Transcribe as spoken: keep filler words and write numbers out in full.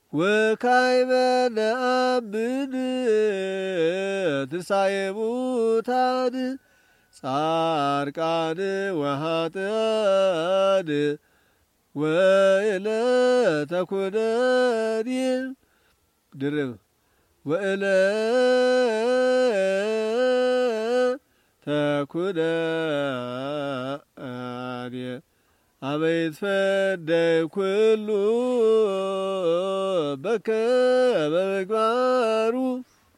ወካዕበ ነአምን ትንሣኤ ሙታን ጻድቃን ወኃጥኣን ወዕለተ ኩነኔ ድርብ ወዕለተ ኩነኔ አመ ይትፈደይ ኩሉ በከመ ምግባሩ